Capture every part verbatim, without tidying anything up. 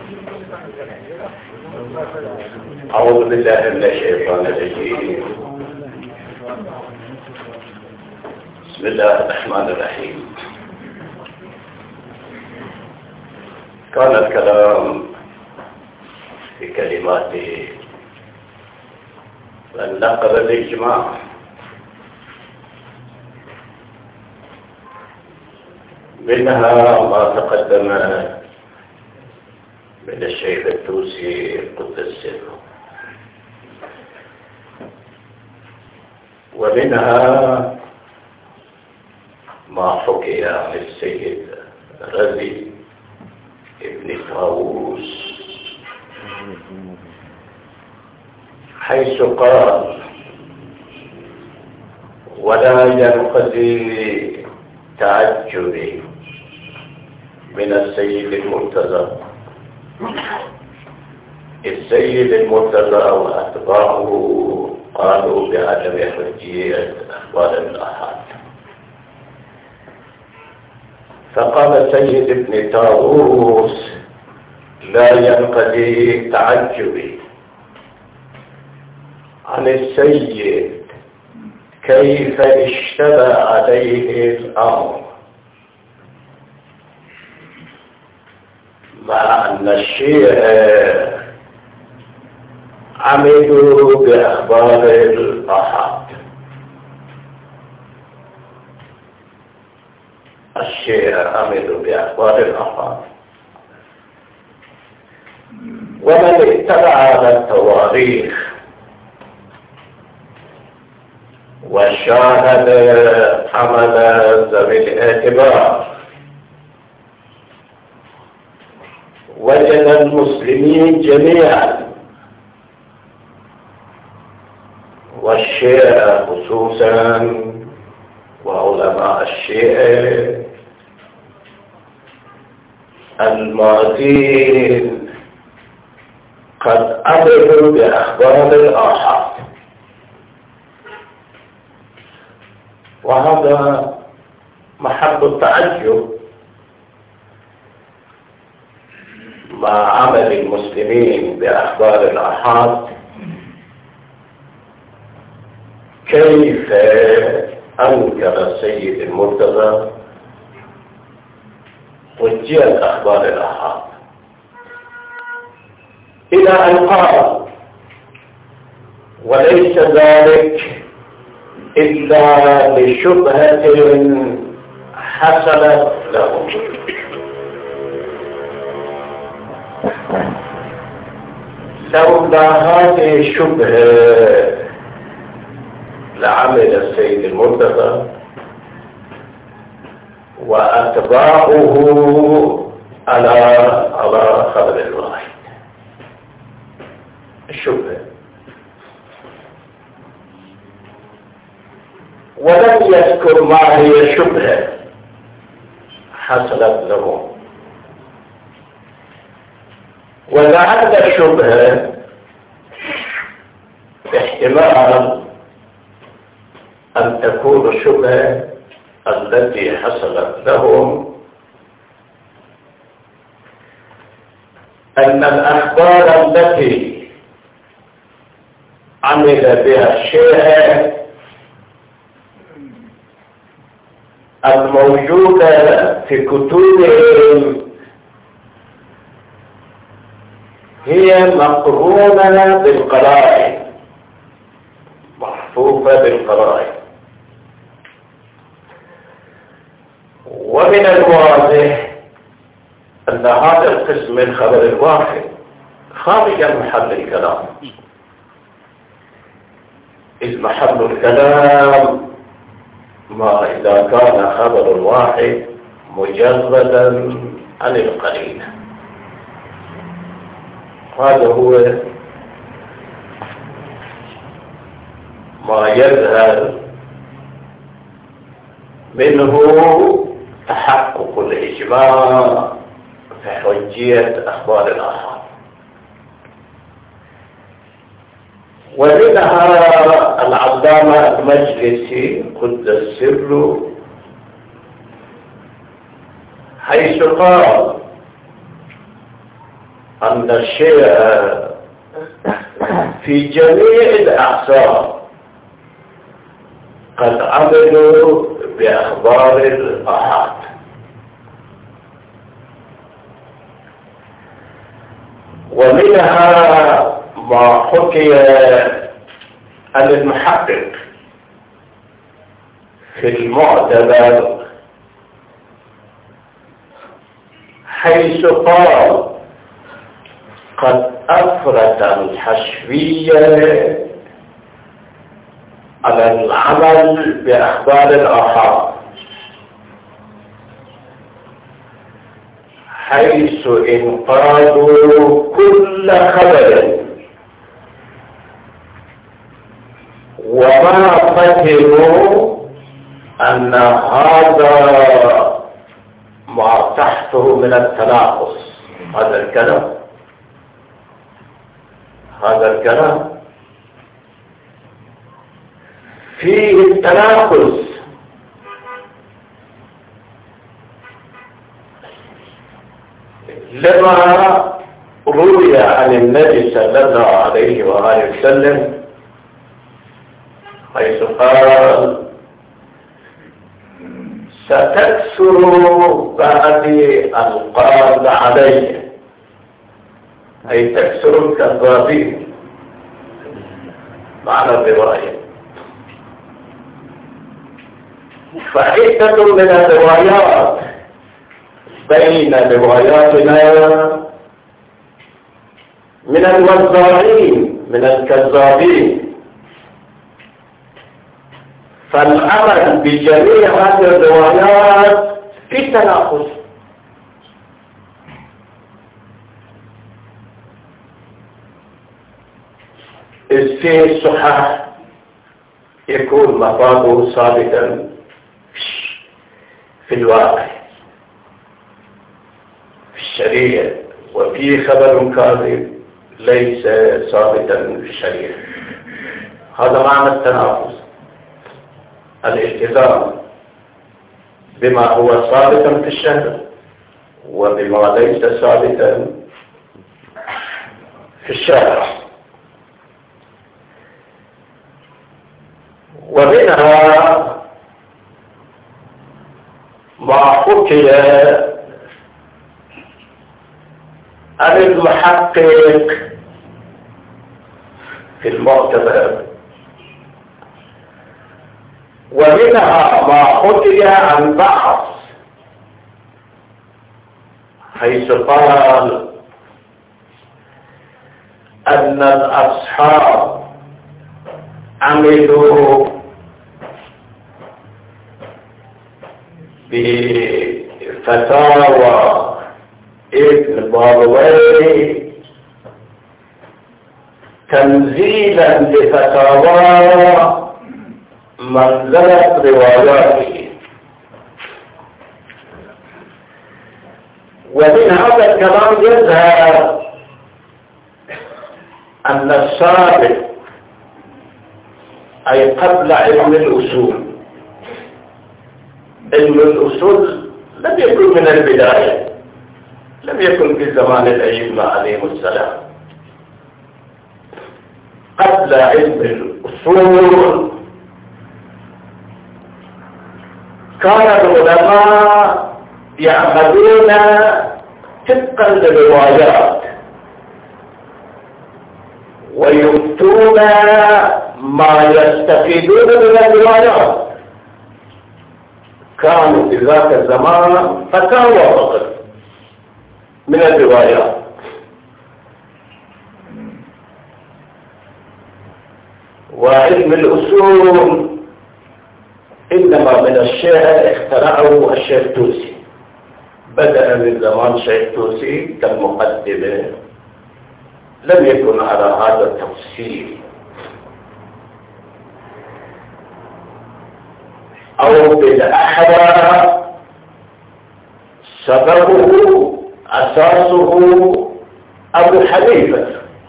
أعوذ بالله من الشيطان الرجيم. بسم الله الرحمن الرحيم. كان الكلام في كلمات النقل الإجماع، منها ما تقدم من الشيخ التوسي قدس سره، ومنها ما حكي عن السيد رزي ابن طاووس حيث قال: ولا ينقضي تعجبي من السيد المرتضى، السيد المرتضى وأتباعه قالوا بعدم حجية أخبار الآحاد. فقال السيد ابن طاووس: لا ينقضي تعجبي عن السيد كيف اشتبه عليه الأمر، مع أن الشيعة عملوا بأخبار الآحاد. الشيعة عملوا بأخبار الآحاد، ومن اتبع على التواريخ وشاهد عمل ذوي الاعتبار وجد المسلمين جميعا والشيعة خصوصا وعلماء الشيعة الماضين قد عملوا بأخبار الآحاد، وهذا محل التعجب مع عمل المسلمين بأخبار الآحاد. كيف أنكر السيد المرتضى حجية أخبار الآحاد، إلى أن قال: وليس ذلك إلا لشبهة حصلت لهم. لولا هذه الشبهة لعمل السيد المرتضى وأتباعه على على خبر الواحد. الشبهة، ولم يذكر ما هي شبهة حصلت لهم، ولعل الشبهة احتمال أن تكون الشبهة التي حصلت لهم أن الأخبار التي عمل بها الشيعة الموجودة في كتبهم هي مقرونة بالقرائن، محفوفة بالقرائن. ومن الواضح أن هذا القسم من خبر الواحد خارج محل الكلام، إذ محل الكلام ما إذا كان خبر الواحد مجردا عن القرينة. هذا هو ما يظهر منه تحقق الإجماع في حجية أخبار الآحاد. ومنها العلامة المجلسي قدس سره حيث قال: أن الشيء في جميع الأعصار قد عملوا بأخبار الآحاد، ومنها ما حكي عن المحقق في المعتبر حيث قال قد أفرط الحشوية على العمل بأخبار الآحاد، حيث انقادوا كل خبر وما فهموا أن هذا ما تحته من التناقص. هذا الكلام هذا الكلام فيه التناقض، لما روي عن النبي صلى الله عليه وآله وسلم حيث قال ستكثر بعدي القال علي، أي تكثر الكذابين معنى الرواية. فعدة من الروايات بين رواياتنا من الوزارين من الكذابين، فالعمل بجميع هذه الروايات في تناقض. إذ في الصحاح يكون مفاده ثابتا في الواقع في الشريعة، وفي خبر كاذب ليس ثابتا في الشريعة. هذا معنى التناقض، الالتزام بما هو ثابتا في الشرع وبما ليس ثابتا في الشرع. ومنها ما حكي عن المحقق في المعتبر، ومنها ما حكي عن بعض حيث قال أن الأصحاب عملوا بفتاوى ابن بابويه تنزيلا لفتاوى منزلة رواياته. ومن هذا الكلام يظهر أن السابق أي قبل علم الأصول، علم الأصول لم يكن من البداية، لم يكن في زمان الأئمة عليهم السلام. قبل علم الأصول كان العلماء يعملون طبقا للروايات ويفتون ما يستفيدون من الروايات. كانوا في ذاك الزمان فتاوى فقط من الروايات. وعلم الأصول إنما من الشيء اخترعه الشيخ توسي، بدأ من زمان الشيخ توسي كالمقدمة، لم يكن على هذا التفصيل أو بالأحرى سببه أساسه أبو حنيفة،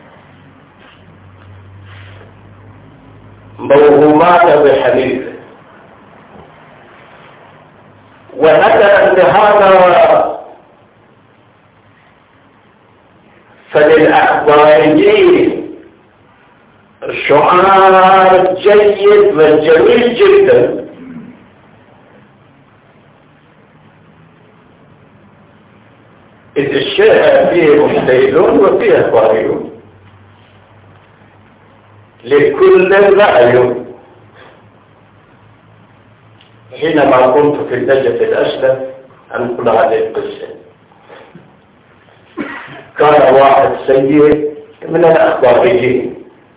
موهومات أبو حنيفة. ونظرا لهذا فللأخباريين شعار جيد وجميل جدا إذ الشيء فيه مجتهدون وفيه أخباريون لكل رأي. حينما كنت في النجف الأشرف أنقل هذه القصة، كان واحد سيد من الأخباريين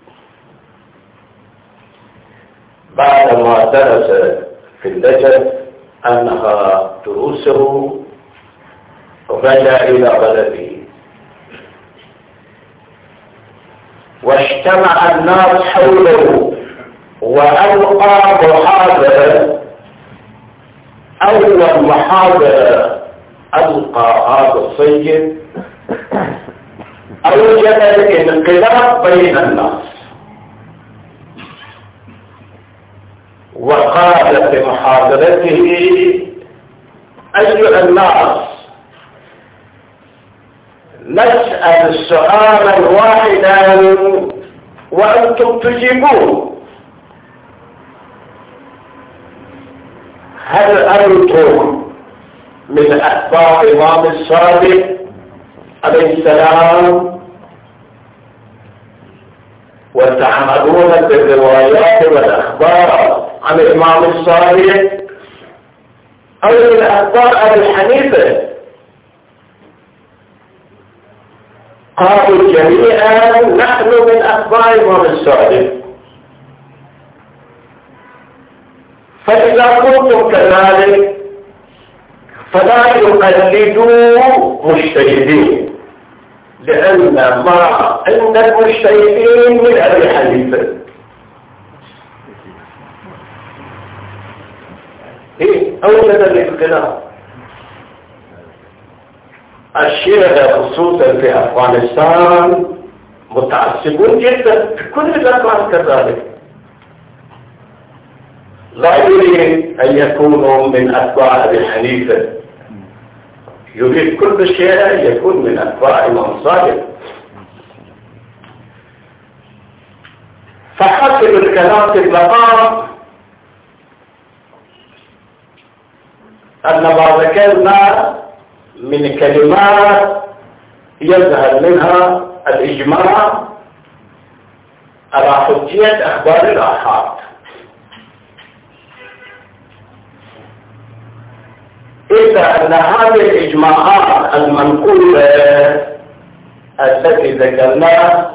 بعدما درس في النجف أنهى دروسه رجع إلى بلده، واجتمع الناس حوله وألقى محاضرة. أول محاضرة ألقى هذا السيد أوجد الانقلاب بين الناس، وقال في محاضرته: أيها الناس، نسأل سؤالا واحدا وأنتم تجيبون. هل أنتم من أتباع الإمام الصادق عليه السلام وتعملون بالروايات والأخبار عن الإمام الصادق، أو من أتباع أبي حنيفة؟ قالوا جميعا: نحن من أتباع الإمام الصادق. فإذا كنتم كذلك فلا يقلدوا مجتهدين، لأن ما عند المجتهدين من أبي حنيفة. إيه أوجد الاختلاف. الشيعة خصوصا في أفغانستان متعصبون جدا في كل الأماكن كذلك، لا يريد أن يكونوا من أتباع أبي حنيفة، يريد كل شيء يكون من أتباع الإمام صادق. فحسب الكلام في المقام أن ما ذكرنا من كلمات يظهر منها الإجماع على حجية أخبار الآحاد، إذا أن هذه الإجماعات المنقولة التي ذكرناها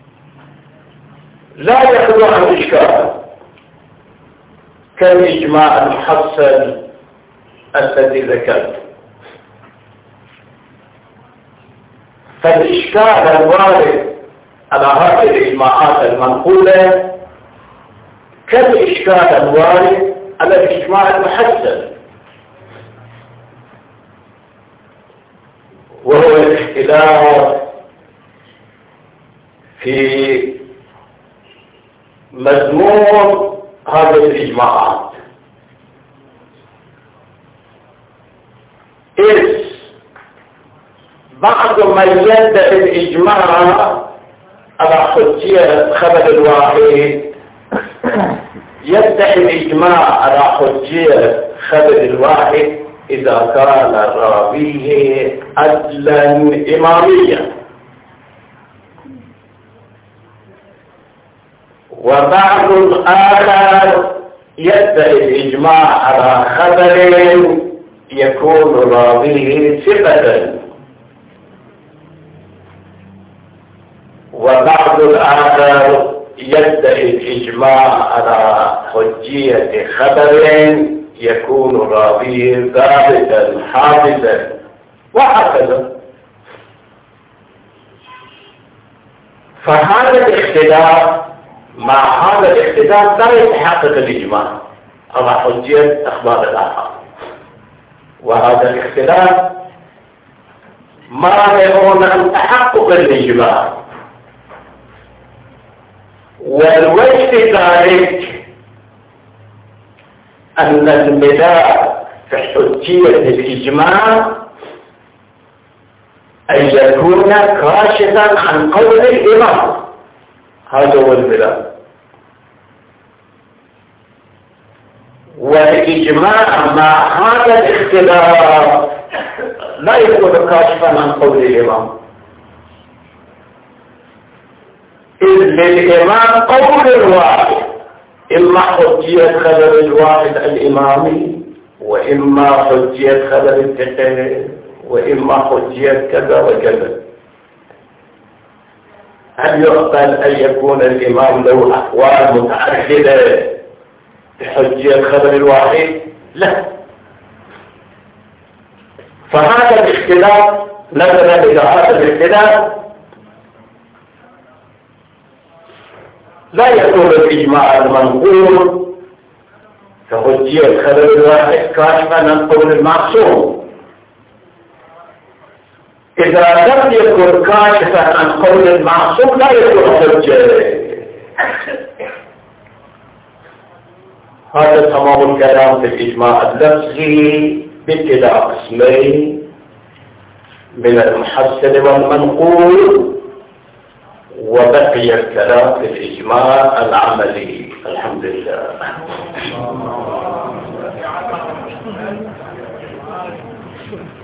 لا يخلو عن إشكال كالإجماع المحصل الذي ذكرت. فالإشكال الوارد على هذه الإجماعات المنقولة كالإشكال الوارد على الإجماع المحصل، وهو الاختلاف في مضمون هذه الإجماعات. إذ بعض من يدعي الإجماع على حجية خبر الواحد يدعي الإجماع على حجية خبر الواحد إذا كان راويه عدلا إماميا، وبعض آخر يدعي الإجماع على خبر يكون راويه ثقة، وبعض الآخر يدعي الإجماع على حجية خبر يكون راويه ثابتا حافظا، وهكذا. فهذا الاختلاف مع هذا الاختلاف لا يتحقق الإجماع على حجية أخبار الآحاد، وهذا الاختلاف مانع عن تحقق الإجماع. والوجه في ذلك أن المدار في حجية الإجماع أن يكون كاشفا عن قول الإمام، هذا هو البلاد. والإجماع مع هذا الاختلاف لا يكون كاشفا عن قول الإمام، إذ للإمام قول واحد، إما حجية خبر الواحد الإمامي، وإما حجية خبر الفقه، وإما حجية كذا وكذا. هل يقبل أن يكون الإمام له أقوال متعددة بحجية خبر الواحد؟ لا. فهذا الاختلاف نظرا إلى هذا الاختلاف لا يكون الإجماع المنقول كحجية خبر الواحد كاشفا عن قول المعصوم. إذا لم يكن كاشفا عن قول المعصوم لا يكون حجة. هذا تمام الكلام في الإجماع اللفظي بابتداء قسمين من المحسن والمنقول، وبقي الكلام في الإجماع العملي. الحمد لله.